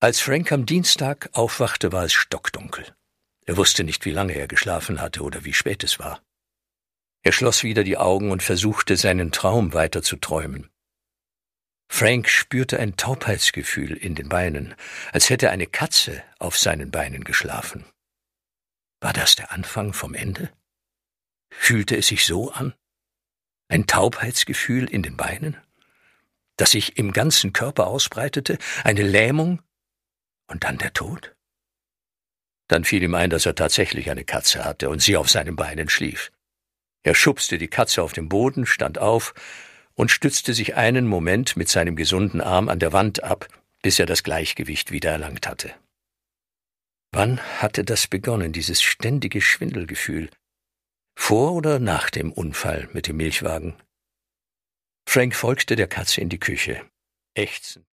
Als Frank am Dienstag aufwachte, war es stockdunkel. Er wusste nicht, wie lange er geschlafen hatte oder wie spät es war. Er schloss wieder die Augen und versuchte, seinen Traum weiter zu träumen. Frank spürte ein Taubheitsgefühl in den Beinen, als hätte eine Katze auf seinen Beinen geschlafen. War das der Anfang vom Ende? Fühlte es sich so an? Ein Taubheitsgefühl in den Beinen, das sich im ganzen Körper ausbreitete, eine Lähmung und dann der Tod? Dann fiel ihm ein, dass er tatsächlich eine Katze hatte und sie auf seinen Beinen schlief. Er schubste die Katze auf den Boden, stand auf und stützte sich einen Moment mit seinem gesunden Arm an der Wand ab, bis er das Gleichgewicht wieder erlangt hatte. Wann hatte das begonnen, dieses ständige Schwindelgefühl? Vor oder nach dem Unfall mit dem Milchwagen? Frank folgte der Katze in die Küche. Ächzend